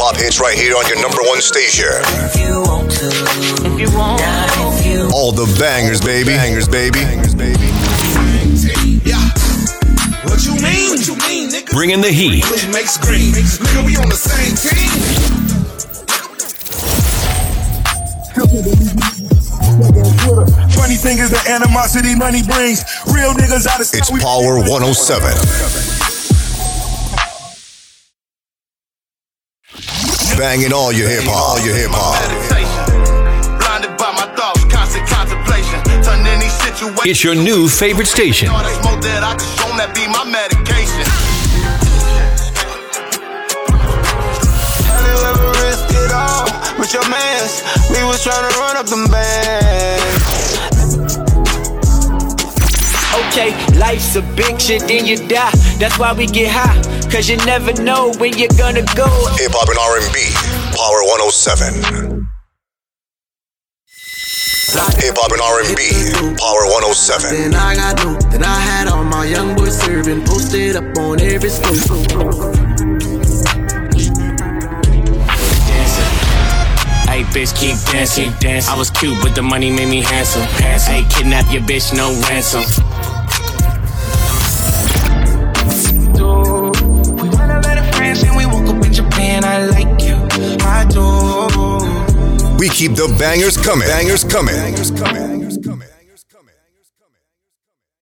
hip-hop hits right here on your number one station. If you want to. If you want. If you. All the bangers, baby. Bangers, baby. Yeah. What you mean? What you mean, nigga? Bringing the heat. Make scream. Nigga, we on the same team. 20 fingers, the animosity money brings. Real niggas out of It's Power 107. Banging all your hip hop, all your hip hop. Blinded by my thoughts, constant contemplation. Turn any situation. It's your new favorite station. All that smoke that I can show, that be my medication. Have you ever risked it all with your mans? We was trying to run up them bands. Okay, life's a big shit, then you die. That's why we get high, cause you never know when you're gonna go. Hip hop and R&B, Power 107. Hip hop and R&B, Power 107. Then I got new, then I had all my young boys serving, posted up on every school. Hey, bitch, keep dancing, dance. I was cute, but the money made me handsome. Hey, kidnap your bitch, no ransom. We went to better friends and we woke up in Japan. I like you, I do. We keep the bangers coming. Bangers coming. Bangers coming.